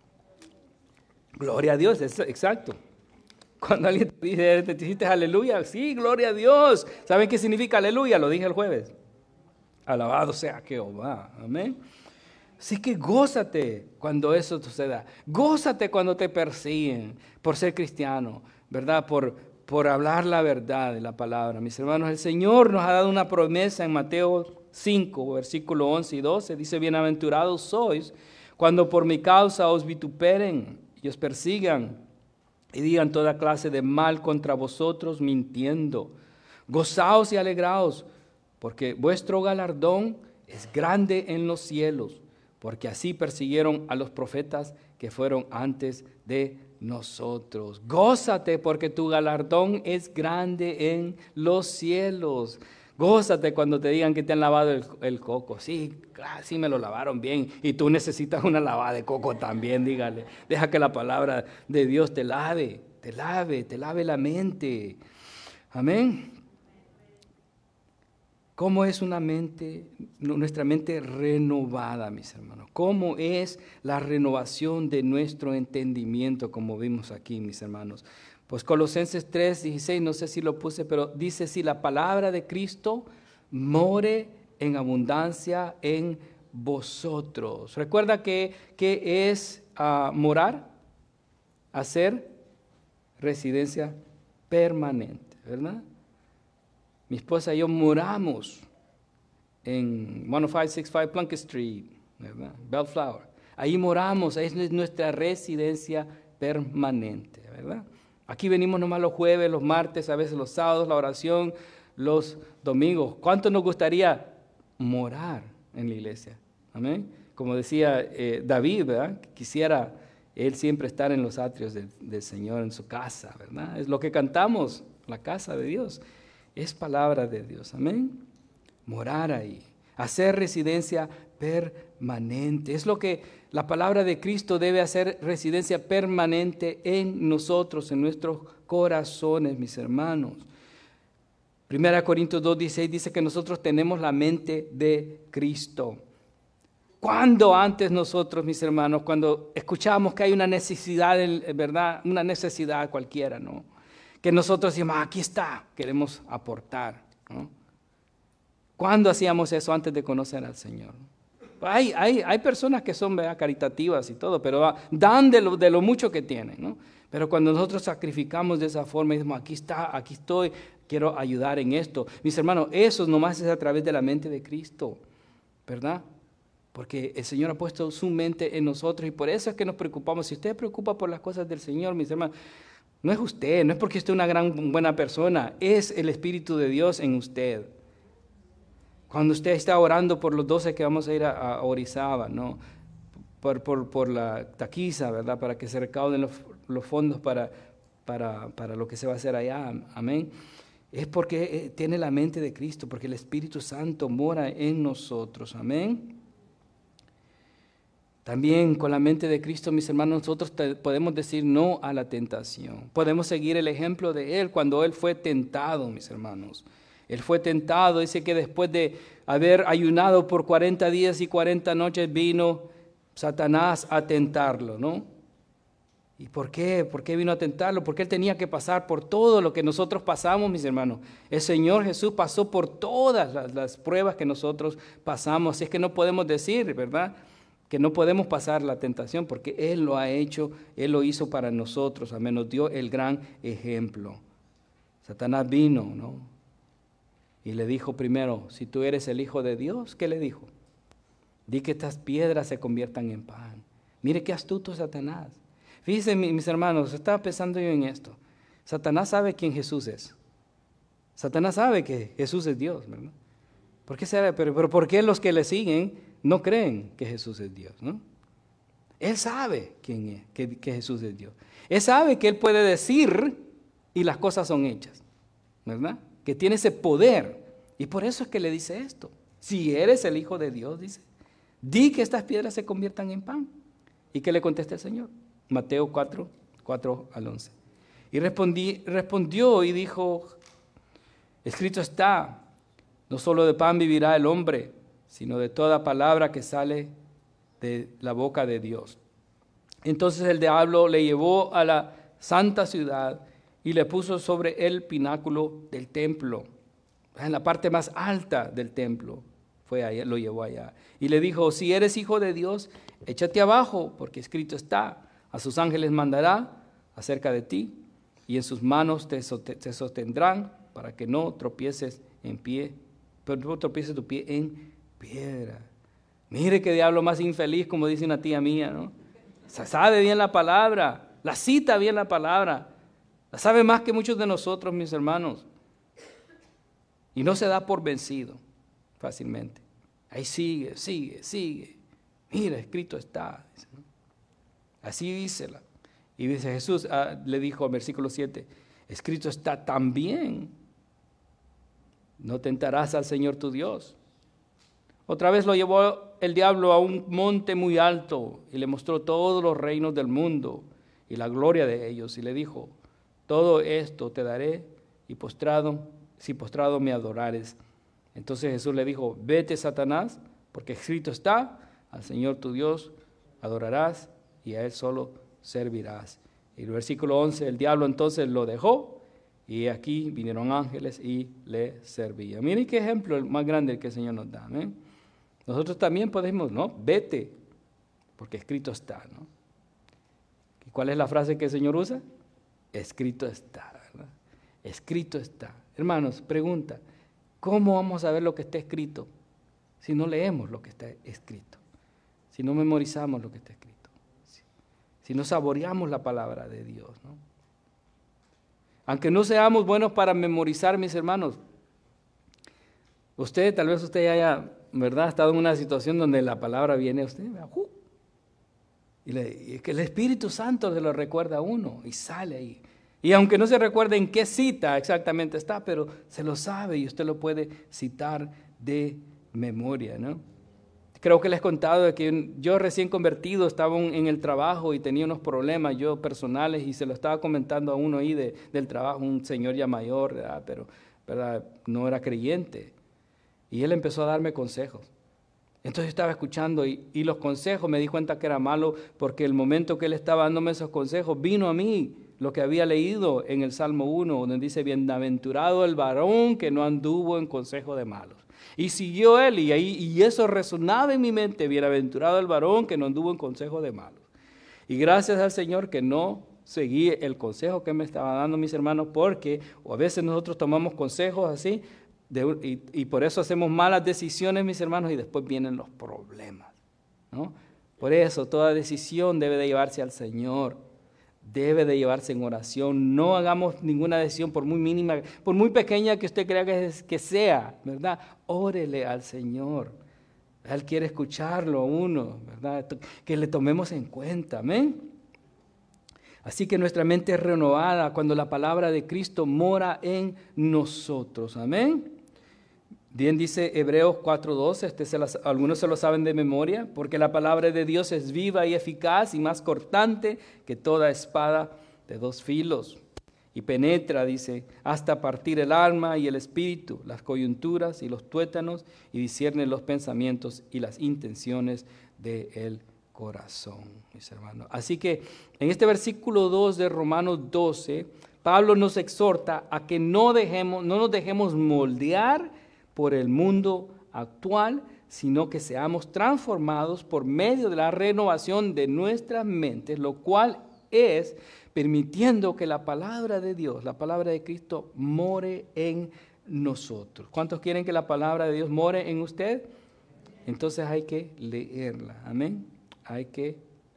Gloria a Dios, es exacto. Cuando alguien te dice, te hiciste aleluya, sí, gloria a Dios. ¿Saben qué significa aleluya? Lo dije el jueves. Alabado sea Jehová, amén. Así que gózate cuando eso suceda. Gózate cuando te persiguen por ser cristiano, ¿verdad? Por, por hablar la verdad de la palabra. Mis hermanos, el Señor nos ha dado una promesa en Mateo cinco, versículo once y doce. Dice, bienaventurados sois cuando por mi causa os vituperen y os persigan y digan toda clase de mal contra vosotros mintiendo. Gozaos y alegraos, porque vuestro galardón es grande en los cielos. Porque así persiguieron a los profetas que fueron antes de nosotros. Gózate porque tu galardón es grande en los cielos. Gózate cuando te digan que te han lavado el, el coco. Sí, claro, sí me lo lavaron bien. Y tú necesitas una lavada de coco también, dígale. Deja que la palabra de Dios te lave, te lave, te lave la mente. Amén. ¿Cómo es una mente, nuestra mente renovada, mis hermanos? ¿Cómo es la renovación de nuestro entendimiento, como vimos aquí, mis hermanos? Pues Colosenses tres, dieciséis, no sé si lo puse, pero dice, si la palabra de Cristo more en abundancia en vosotros. Recuerda que, que es uh, morar, hacer residencia permanente, ¿verdad? Mi esposa y yo moramos en ciento cinco sesenta y cinco Plunkett Street, ¿verdad? Bellflower. Ahí moramos, es nuestra residencia permanente, ¿verdad? Aquí venimos nomás los jueves, los martes, a veces los sábados, la oración, los domingos. ¿Cuánto nos gustaría morar en la iglesia? Amén. Como decía eh, David, ¿verdad? Quisiera él siempre estar en los atrios del, del Señor, en su casa, ¿verdad? Es lo que cantamos, la casa de Dios. Es palabra de Dios, amén. Morar ahí, hacer residencia permanente. Es lo que la palabra de Cristo debe hacer residencia permanente en nosotros, en nuestros corazones, mis hermanos. Primera Corintios dos dieciséis dice que nosotros tenemos la mente de Cristo. ¿Cuándo antes nosotros, mis hermanos, cuando escuchamos que hay una necesidad, ¿verdad? Una necesidad cualquiera, ¿no? Que nosotros decimos, ah, aquí está, queremos aportar, ¿no? ¿Cuándo hacíamos eso antes de conocer al Señor? Hay, hay, hay personas que son, ¿verdad?, caritativas y todo, pero dan de lo, de lo mucho que tienen, ¿no? Pero cuando nosotros sacrificamos de esa forma y decimos, aquí está, aquí estoy, quiero ayudar en esto. Mis hermanos, eso nomás es a través de la mente de Cristo, ¿verdad? Porque el Señor ha puesto su mente en nosotros y por eso es que nos preocupamos. Si usted se preocupa por las cosas del Señor, mis hermanos, no es usted, no es porque usted es una gran buena persona, es el Espíritu de Dios en usted. Cuando usted está orando por los doce que vamos a ir a, a Orizaba, ¿no? Por, por, por la taquiza, ¿verdad? Para que se recauden los, los fondos para, para, para lo que se va a hacer allá, amén. Es porque tiene la mente de Cristo, porque el Espíritu Santo mora en nosotros, amén. También con la mente de Cristo, mis hermanos, nosotros te, podemos decir no a la tentación. Podemos seguir el ejemplo de Él cuando Él fue tentado, mis hermanos. Él fue tentado, dice que después de haber ayunado por cuarenta días y cuarenta noches vino Satanás a tentarlo, ¿no? ¿Y por qué? ¿Por qué vino a tentarlo? Porque Él tenía que pasar por todo lo que nosotros pasamos, mis hermanos. El Señor Jesús pasó por todas las, las pruebas que nosotros pasamos. Así es que no podemos decir, ¿verdad?, que no podemos pasar la tentación porque Él lo ha hecho, Él lo hizo para nosotros, amén, nos dio el gran ejemplo. Satanás vino, ¿no? Y le dijo primero, si tú eres el Hijo de Dios, ¿qué le dijo? Di que estas piedras se conviertan en pan. Mire qué astuto Satanás. Fíjense, mis hermanos, estaba pensando yo en esto. Satanás sabe quién Jesús es. Satanás sabe que Jesús es Dios, ¿verdad? ¿Por qué sabe? Pero, pero ¿por qué los que le siguen no creen que Jesús es Dios, ¿no? Él sabe quién es, que, que Jesús es Dios. Él sabe que Él puede decir y las cosas son hechas, ¿verdad? Que tiene ese poder. Y por eso es que le dice esto. Si eres el Hijo de Dios, dice, di que estas piedras se conviertan en pan. ¿Y qué le contesta el Señor? Mateo cuatro, cuatro al once. Y respondí, respondió y dijo, escrito está, no solo de pan vivirá el hombre, sino de toda palabra que sale de la boca de Dios. Entonces el diablo le llevó a la santa ciudad y le puso sobre el pináculo del templo, en la parte más alta del templo, fue allá, lo llevó allá. Y le dijo, si eres hijo de Dios, échate abajo, porque escrito está, a sus ángeles mandará acerca de ti, y en sus manos te sostendrán, para que no tropieces en pie, pero no tropieces tu pie en piedra. Mire qué diablo más infeliz, como dice una tía mía, ¿no? Sabe bien la palabra, la cita bien la palabra, la sabe más que muchos de nosotros, mis hermanos. Y no se da por vencido fácilmente. Ahí sigue, sigue, sigue. Mira, escrito está. Así dísela. Y dice Jesús, ah, le dijo en versículo siete, escrito está también, no tentarás al Señor tu Dios. Otra vez lo llevó el diablo a un monte muy alto y le mostró todos los reinos del mundo y la gloria de ellos. Y le dijo, todo esto te daré y postrado, si postrado me adorares. Entonces Jesús le dijo, vete Satanás, porque escrito está, al Señor tu Dios adorarás y a Él solo servirás. Y el versículo once, el diablo entonces lo dejó y aquí vinieron ángeles y le servían. Miren qué ejemplo el más grande que el Señor nos da. ¿eh? Nosotros también podemos, ¿no? Vete, porque escrito está, ¿no? ¿Y cuál es la frase que el Señor usa? Escrito está, ¿verdad? Escrito está. Hermanos, pregunta, ¿cómo vamos a ver lo que está escrito si no leemos lo que está escrito? Si no memorizamos lo que está escrito. Si, si no saboreamos la palabra de Dios, ¿no? Aunque no seamos buenos para memorizar, mis hermanos, usted, tal vez usted haya, ¿verdad?, estado en una situación donde la palabra viene a usted, ¡uh! y, le, y es que el Espíritu Santo se lo recuerda a uno y sale ahí. Y aunque no se recuerde en qué cita exactamente está, pero se lo sabe y usted lo puede citar de memoria, ¿no? Creo que les he contado de que yo recién convertido estaba en el trabajo y tenía unos problemas yo personales y se lo estaba comentando a uno ahí de, del trabajo, un señor ya mayor, ¿verdad? Pero ¿verdad? No era creyente. Y él empezó a darme consejos. Entonces yo estaba escuchando y, y los consejos me di cuenta que era malo porque el momento que él estaba dándome esos consejos vino a mí lo que había leído en el Salmo uno, donde dice, bienaventurado el varón que no anduvo en consejo de malos. Y siguió él, y, ahí, y eso resonaba en mi mente, bienaventurado el varón que no anduvo en consejo de malos. Y gracias al Señor que no seguí el consejo que me estaba dando mis hermanos, porque o a veces nosotros tomamos consejos así, de, y, y por eso hacemos malas decisiones, mis hermanos, y después vienen los problemas, ¿no? Por eso toda decisión debe de llevarse al Señor, debe de llevarse en oración. No hagamos ninguna decisión por muy mínima, por muy pequeña que usted crea que, es, que sea, ¿verdad? Órele al Señor. Él quiere escucharlo a uno, ¿verdad? Que le tomemos en cuenta, amén. Así que nuestra mente es renovada cuando la palabra de Cristo mora en nosotros, amén. Bien dice Hebreos cuatro doce, este se las, algunos se lo saben de memoria, porque la palabra de Dios es viva y eficaz y más cortante que toda espada de dos filos. Y penetra, dice, hasta partir el alma y el espíritu, las coyunturas y los tuétanos, y discierne los pensamientos y las intenciones del corazón, mis hermanos. Así que en este versículo dos de Romanos doce, Pablo nos exhorta a que no, dejemos, no nos dejemos moldear por el mundo actual, sino que seamos transformados por medio de la renovación de nuestras mentes, lo cual es permitiendo que la palabra de Dios, la palabra de Cristo, more en nosotros. ¿Cuántos quieren que la palabra de Dios more en usted? Entonces hay que leerla, amén. Hay que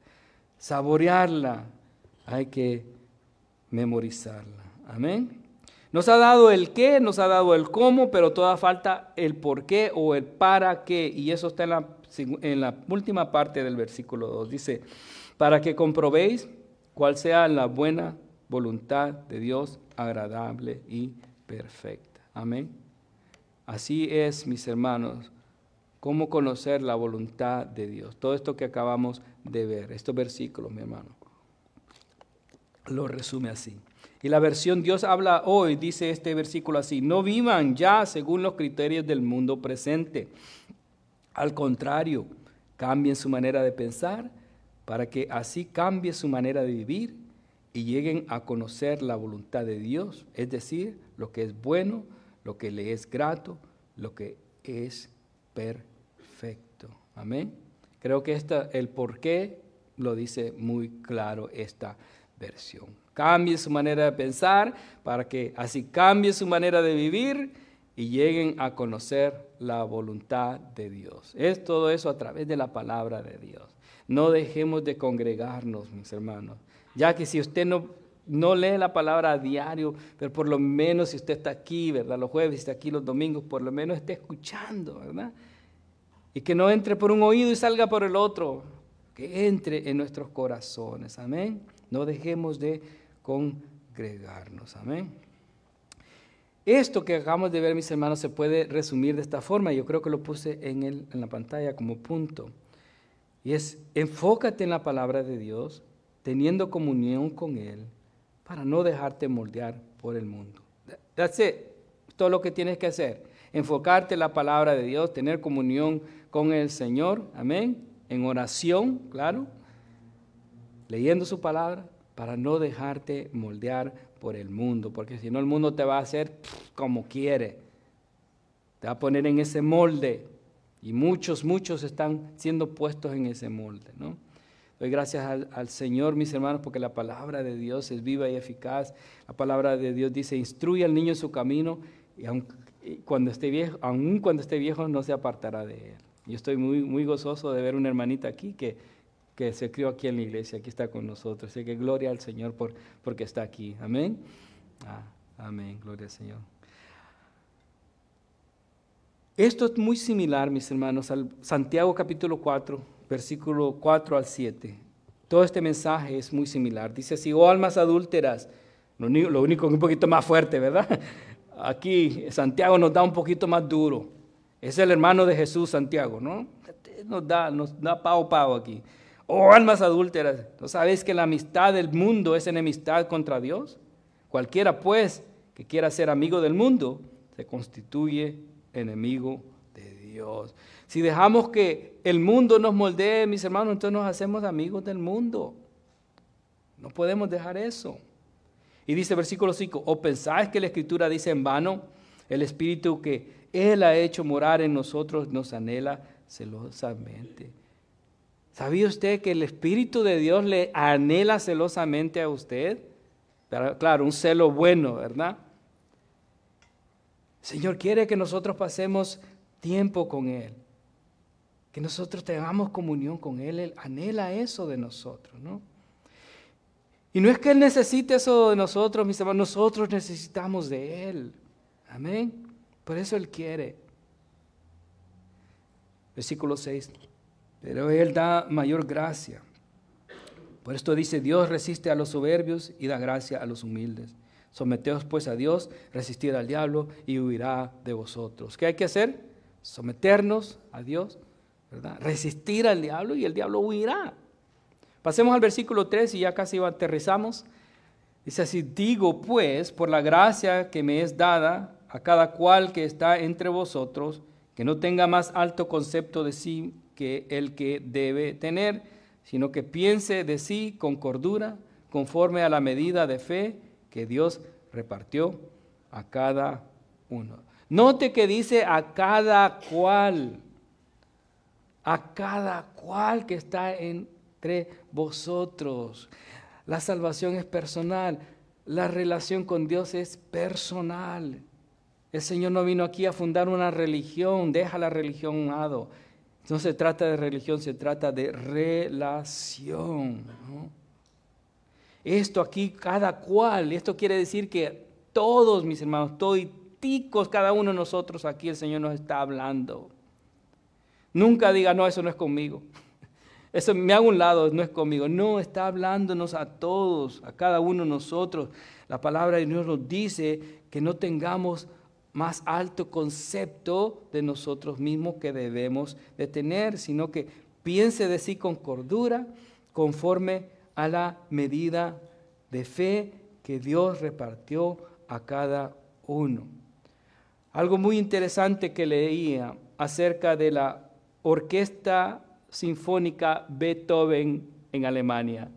saborearla, hay que memorizarla, amén. Nos ha dado el qué, nos ha dado el cómo, pero toda falta el por qué o el para qué. Y eso está en la, en la última parte del versículo dos. Dice, para que comprobéis cuál sea la buena voluntad de Dios, agradable y perfecta. Amén. Así es, mis hermanos, cómo conocer la voluntad de Dios. Todo esto que acabamos de ver, estos versículos, mi hermano, lo resume así. Y la versión Dios habla hoy, dice este versículo así, no vivan ya según los criterios del mundo presente. Al contrario, cambien su manera de pensar para que así cambie su manera de vivir y lleguen a conocer la voluntad de Dios, es decir, lo que es bueno, lo que le es grato, lo que es perfecto. Amén. Creo que esta, el por qué lo dice muy claro esta versión. Cambie su manera de pensar para que así cambie su manera de vivir y lleguen a conocer la voluntad de Dios. Es todo eso a través de la palabra de Dios. No dejemos de congregarnos, mis hermanos, ya que si usted no, no lee la palabra a diario, pero por lo menos si usted está aquí, ¿verdad? Los jueves, está aquí los domingos, por lo menos esté escuchando, ¿verdad? Y que no entre por un oído y salga por el otro, que entre en nuestros corazones, amén. No dejemos de congregarnos, amén. Esto que acabamos de ver, mis hermanos, se puede resumir de esta forma. Yo creo que lo puse en, el, en la pantalla como punto. Y es, enfócate en la palabra de Dios, teniendo comunión con Él, para no dejarte moldear por el mundo. That's it. Todo lo que tienes que hacer. Enfocarte en la palabra de Dios, tener comunión con el Señor, amén. En oración, claro, leyendo su palabra, para no dejarte moldear por el mundo, porque si no el mundo te va a hacer como quiere, te va a poner en ese molde, y muchos, muchos están siendo puestos en ese molde, ¿no? Doy gracias al, al Señor, mis hermanos, porque la palabra de Dios es viva y eficaz. La palabra de Dios dice, instruye al niño en su camino, y aun cuando esté viejo, aun cuando esté viejo no se apartará de él. Yo estoy muy, muy gozoso de ver una hermanita aquí que, que se crió aquí en la iglesia, aquí está con nosotros. Así que gloria al Señor por, porque está aquí. Amén. Ah, amén, gloria al Señor. Esto es muy similar, mis hermanos, al Santiago capítulo cuatro, versículo cuatro al siete. Todo este mensaje es muy similar. Dice así, oh almas adúlteras, lo único, lo único que es un poquito más fuerte, ¿verdad? Aquí Santiago nos da un poquito más duro. Es el hermano de Jesús, Santiago, ¿no? Nos da, nos da pavo pavo aquí. Oh almas adúlteras, ¿no sabéis que la amistad del mundo es enemistad contra Dios? Cualquiera pues que quiera ser amigo del mundo se constituye enemigo de Dios. Si dejamos que el mundo nos moldee, mis hermanos, entonces nos hacemos amigos del mundo. No podemos dejar eso. Y dice versículo cinco, ¿o pensáis que la Escritura dice en vano? El Espíritu que Él ha hecho morar en nosotros nos anhela celosamente. ¿Sabía usted que el Espíritu de Dios le anhela celosamente a usted? Pero, claro, un celo bueno, ¿verdad? El Señor quiere que nosotros pasemos tiempo con Él, que nosotros tengamos comunión con Él. Él anhela eso de nosotros, ¿no? Y no es que Él necesite eso de nosotros, mis hermanos, nosotros necesitamos de Él. Amén. Por eso Él quiere. Versículo seis. Pero Él da mayor gracia. Por esto dice, Dios resiste a los soberbios y da gracia a los humildes. Someteos pues a Dios, resistid al diablo y huirá de vosotros. ¿Qué hay que hacer? Someternos a Dios, ¿verdad? Resistir al diablo y el diablo huirá. Pasemos al versículo tres y ya casi aterrizamos. Dice así, digo pues, por la gracia que me es dada a cada cual que está entre vosotros, que no tenga más alto concepto de sí que el que debe tener, sino que piense de sí con cordura, conforme a la medida de fe que Dios repartió a cada uno. Note que dice a cada cual, a cada cual que está entre vosotros. La salvación es personal, la relación con Dios es personal. El Señor no vino aquí a fundar una religión, deja la religión a un lado. No se trata de religión, se trata de relación, ¿no? Esto aquí, cada cual, esto quiere decir que todos, mis hermanos, toditicos, cada uno de nosotros aquí, el Señor nos está hablando. Nunca diga, no, eso no es conmigo. Eso me hago un lado, no es conmigo. No, está hablándonos a todos, a cada uno de nosotros. La palabra de Dios nos dice que no tengamos más alto concepto de nosotros mismos que debemos de tener, sino que piense de sí con cordura, conforme a la medida de fe que Dios repartió a cada uno. Algo muy interesante que leía acerca de la Orquesta Sinfónica Beethoven en Alemania.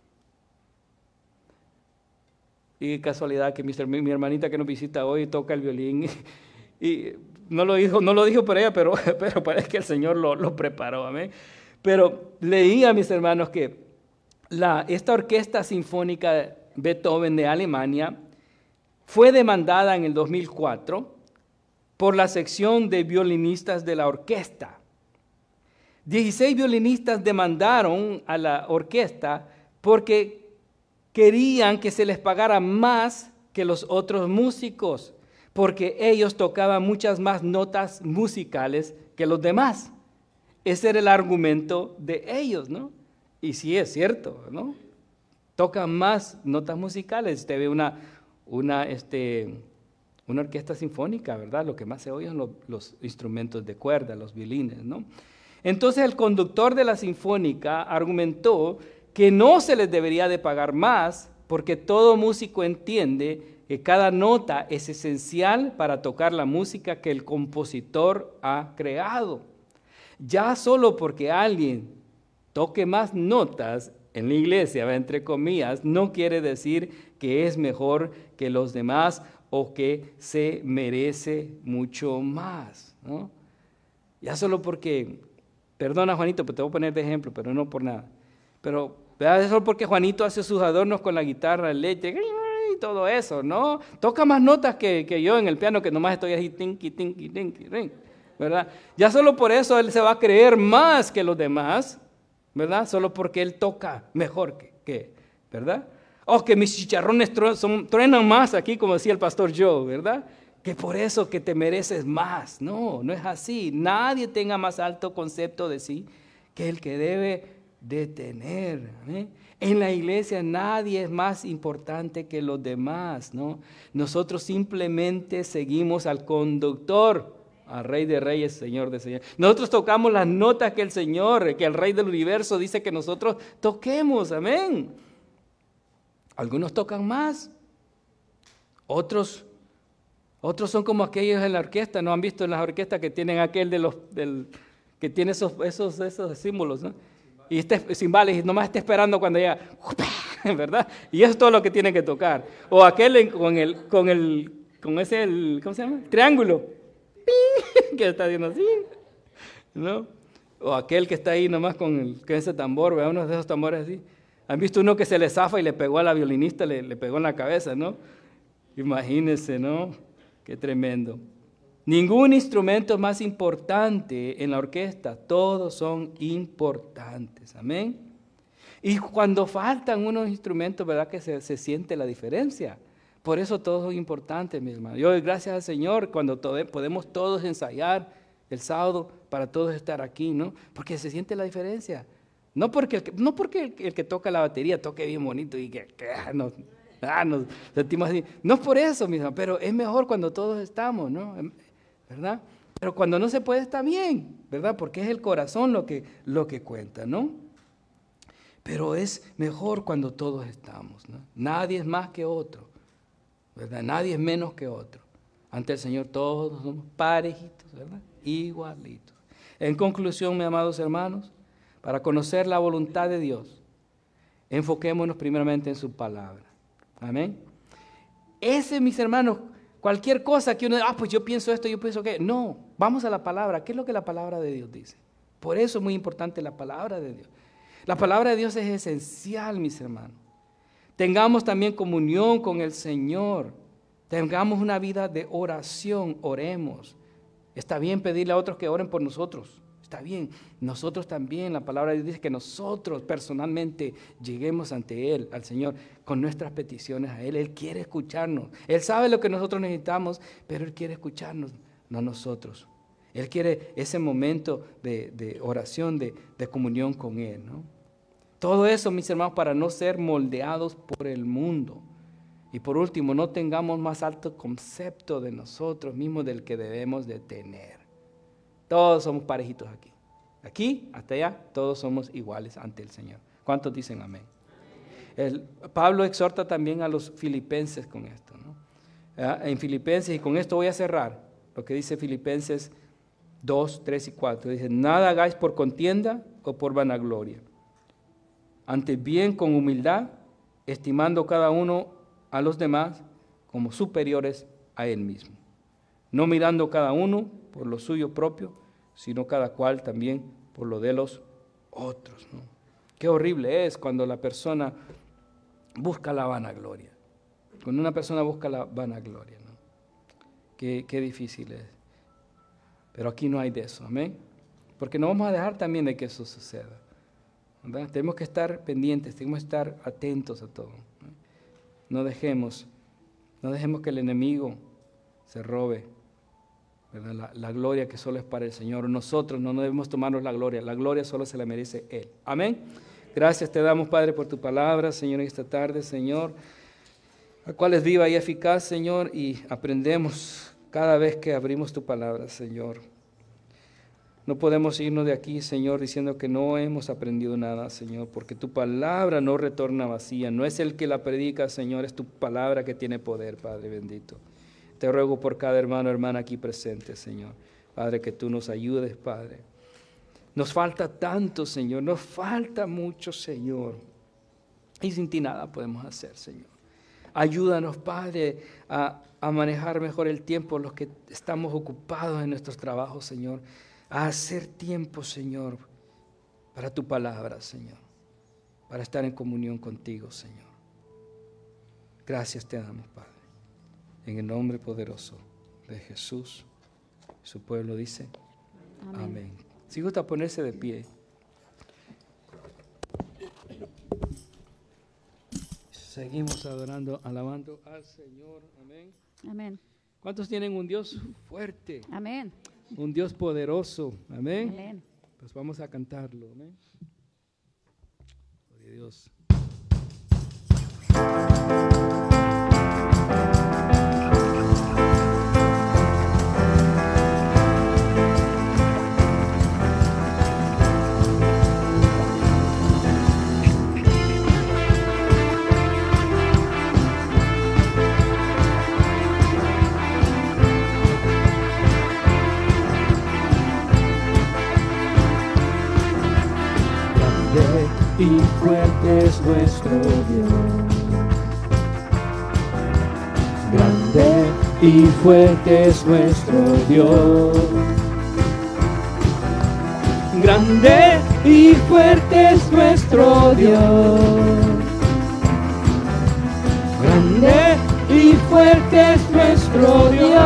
Y casualidad que mi, mi hermanita que nos visita hoy toca el violín. Y, y no lo dijo, no lo dijo por ella, pero, pero parece que el Señor lo, lo preparó. Amén. Pero leía, mis hermanos, que La, esta orquesta sinfónica Beethoven de Alemania fue demandada en el dos mil cuatro por la sección de violinistas de la orquesta. dieciséis violinistas demandaron a la orquesta porque querían que se les pagara más que los otros músicos, porque ellos tocaban muchas más notas musicales que los demás. Ese era el argumento de ellos, ¿no? Y sí es cierto, ¿no? Tocan más notas musicales. Usted ve una, una, este, una orquesta sinfónica, ¿verdad? Lo que más se oye son los, los instrumentos de cuerda, los violines, ¿no? Entonces el conductor de la sinfónica argumentó que no se les debería de pagar más porque todo músico entiende que cada nota es esencial para tocar la música que el compositor ha creado. Ya solo porque alguien toque más notas en la iglesia, entre comillas, no quiere decir que es mejor que los demás o que se merece mucho más, ¿no? Ya solo porque, perdona Juanito, pero te voy a poner de ejemplo, pero no por nada. Pero, ¿verdad? Solo porque Juanito hace sus adornos con la guitarra eléctrica y todo eso, ¿no? Toca más notas que, que yo en el piano, que nomás estoy así, tinky, tinky, tinky, tinky, ¿verdad? Ya solo por eso él se va a creer más que los demás, ¿verdad? Solo porque él toca mejor que, que ¿verdad? O que mis chicharrones tru- son, truenan más aquí, como decía el pastor Joe, ¿verdad? Que por eso que te mereces más. No, no es así. Nadie tenga más alto concepto de sí que el que debe de tener. ¿eh? En la iglesia nadie es más importante que los demás, ¿no? Nosotros simplemente seguimos al conductor, al Rey de Reyes, Señor de Señores. Nosotros tocamos las notas que el Señor, que el Rey del Universo dice que nosotros toquemos, amén. Algunos tocan más, otros Otros son como aquellos en la orquesta, ¿no han visto en las orquestas que tienen aquel de los, del, que tiene esos, esos, esos símbolos, ¿no? Y este cimbales y nomás está esperando cuando llega, ¿verdad? Y eso es todo lo que tiene que tocar. O aquel en, con el, con el, con ese, el, ¿cómo se llama? Triángulo, que está haciendo así, ¿no? O aquel que está ahí nomás con, el, con ese tambor, ¿verdad? Uno de esos tambores así. ¿Han visto uno que se le zafa y le pegó a la violinista, le, le pegó en la cabeza, ¿no? Imagínense, ¿no? Qué tremendo. Ningún instrumento es más importante en la orquesta, todos son importantes, amén. Y cuando faltan unos instrumentos, ¿verdad que se, se siente la diferencia? Por eso todos son importantes, mis hermanos. Yo doy gracias al Señor cuando todo, podemos todos ensayar el sábado para todos estar aquí, ¿no? Porque se siente la diferencia. No porque el que, no porque el, el que toca la batería toque bien bonito y que, que no, Ah, nos sentimos así. No es por eso, misma, pero es mejor cuando todos estamos, ¿no? ¿Verdad? Pero cuando no se puede está bien, ¿verdad? Porque es el corazón lo que, lo que cuenta, ¿no? Pero es mejor cuando todos estamos, ¿no? Nadie es más que otro, ¿verdad? Nadie es menos que otro. Ante el Señor todos somos parejitos, ¿verdad? Igualitos. En conclusión, mis amados hermanos, para conocer la voluntad de Dios, enfoquémonos primeramente en su palabra. Amén. Ese, mis hermanos, cualquier cosa que uno, ah, pues yo pienso esto, yo pienso que, no, vamos a la palabra. ¿Qué es lo que la palabra de Dios dice? Por eso es muy importante la palabra de Dios. La palabra de Dios es esencial, mis hermanos. Tengamos también comunión con el Señor. Tengamos una vida de oración, oremos. Está bien pedirle a otros que oren por nosotros. Está bien, nosotros también, la palabra de Dios dice que nosotros personalmente lleguemos ante Él, al Señor, con nuestras peticiones a Él. Él quiere escucharnos. Él sabe lo que nosotros necesitamos, pero Él quiere escucharnos, no nosotros. Él quiere ese momento de, de oración, de, de comunión con Él, ¿no? Todo eso, mis hermanos, para no ser moldeados por el mundo. Y por último, no tengamos más alto concepto de nosotros mismos del que debemos de tener. Todos somos parejitos aquí. Aquí hasta allá, todos somos iguales ante el Señor. ¿Cuántos dicen amén? El, Pablo exhorta también a los filipenses con esto, ¿no? En Filipenses, y con esto voy a cerrar, lo que dice Filipenses dos, tres y cuatro. Dice, nada hagáis por contienda o por vanagloria. Antes bien con humildad, estimando cada uno a los demás como superiores a él mismo. No mirando cada uno por lo suyo propio, sino cada cual también por lo de los otros, ¿no? Qué horrible es cuando la persona busca la vanagloria. Cuando una persona busca la vanagloria, ¿no? Qué, qué difícil es. Pero aquí no hay de eso, amén. Porque no vamos a dejar también de que eso suceda, ¿verdad? Tenemos que estar pendientes, tenemos que estar atentos a todo, ¿no? No dejemos, no dejemos que el enemigo se robe, ¿verdad? La, la gloria que solo es para el Señor. Nosotros no debemos tomarnos la gloria, la gloria solo se la merece Él. Amén. Gracias te damos, Padre, por tu palabra, Señor, en esta tarde, Señor, la cual es viva y eficaz, Señor, y aprendemos cada vez que abrimos tu palabra, Señor. No podemos irnos de aquí, Señor, diciendo que no hemos aprendido nada, Señor, porque tu palabra no retorna vacía. No es el que la predica, Señor, es tu palabra que tiene poder, Padre bendito. Te ruego por cada hermano o hermana aquí presente, Señor. Padre, que tú nos ayudes, Padre. Nos falta tanto, Señor, nos falta mucho, Señor. Y sin ti nada podemos hacer, Señor. Ayúdanos, Padre, a, a manejar mejor el tiempo, los que estamos ocupados en nuestros trabajos, Señor, a hacer tiempo, Señor, para tu palabra, Señor, para estar en comunión contigo, Señor. Gracias te damos, Padre, en el nombre poderoso de Jesús. Su pueblo dice, amén. Amén. Si gusta ponerse de pie. Seguimos adorando, alabando al Señor. Amén. Amén. ¿Cuántos tienen un Dios fuerte? Amén. Un Dios poderoso. Amén. Amén. Pues vamos a cantarlo. Amén. Gloria a Dios. Y fuerte es nuestro Dios. Grande y fuerte es nuestro Dios. Grande y fuerte es nuestro Dios. Grande y fuerte es nuestro Dios.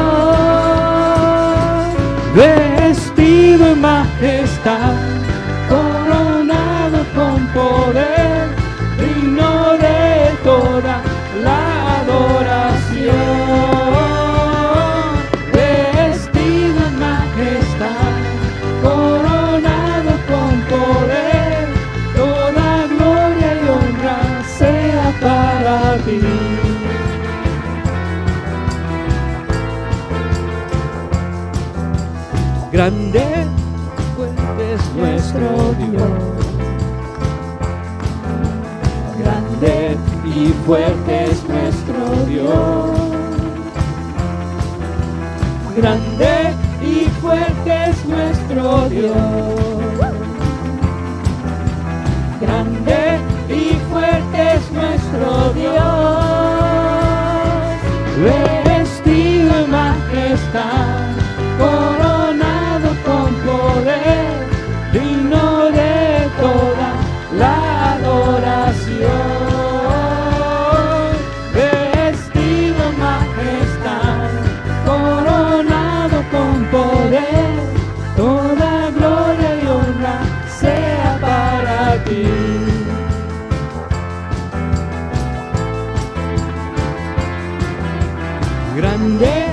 Vestido en majestad, coronado con poder, digno de toda la adoración. Vestido en majestad, coronado con poder, toda gloria y honra sea para ti. Grande es nuestro Dios. Grande y fuerte es nuestro Dios. Grande y fuerte es nuestro Dios. Grande y fuerte es nuestro Dios. Vestido en majestad, coronado con poder, digno de toda la adoración. Vestido en majestad, coronado con poder, toda gloria y honra sea para ti. Grande,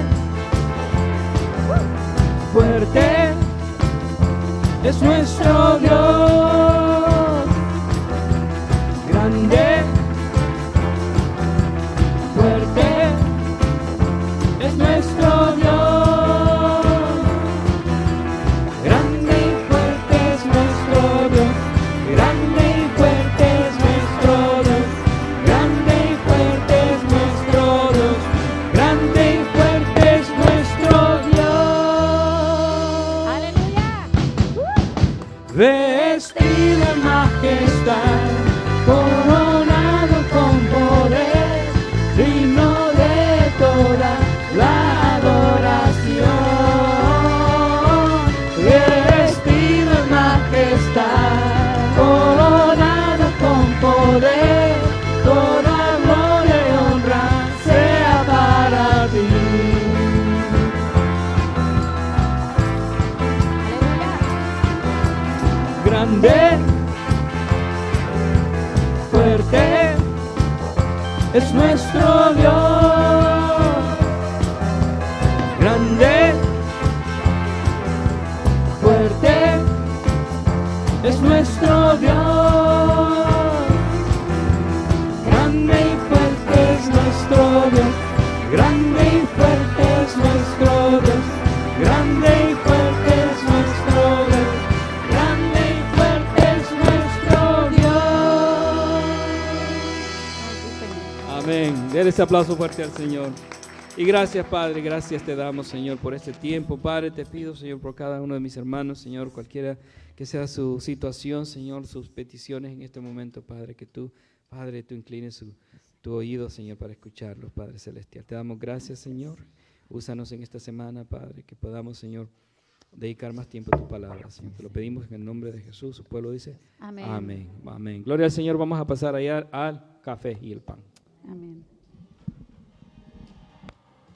fuerte es nuestro Dios. Grande, fuerte es nuestro Dios. Grande y fuerte es nuestro Dios. Grande y fuerte es nuestro Dios. Grande y fuerte es nuestro Dios. Grande y fuerte es nuestro Dios. Aleluya. Vestido en majestad, coronado con poder, digno de toda la adoración. Vestido en majestad, coronado con poder, toda gloria y honra sea para ti. Grande, fuerte es nuestro Dios. Grande, fuerte es nuestro Dios. Grande y fuerte es nuestro Dios. Grande y fuerte es nuestro Dios. Grande y fuerte es nuestro Dios. Grande y fuerte es nuestro Dios. Amén. Denle ese aplauso fuerte al Señor. Y gracias, Padre, gracias te damos, Señor, por este tiempo. Padre, te pido, Señor, por cada uno de mis hermanos, Señor, cualquiera que sea su situación, Señor, sus peticiones en este momento, Padre, que tú, Padre, tú inclines su, tu oído, Señor, para escucharlos, Padre Celestial. Te damos gracias, Señor. Úsanos en esta semana, Padre, que podamos, Señor, dedicar más tiempo a tu palabra, Señor. Te lo pedimos en el nombre de Jesús. Su pueblo dice, Amén. amén. Amén. Gloria al Señor. Vamos a pasar allá al café y el pan.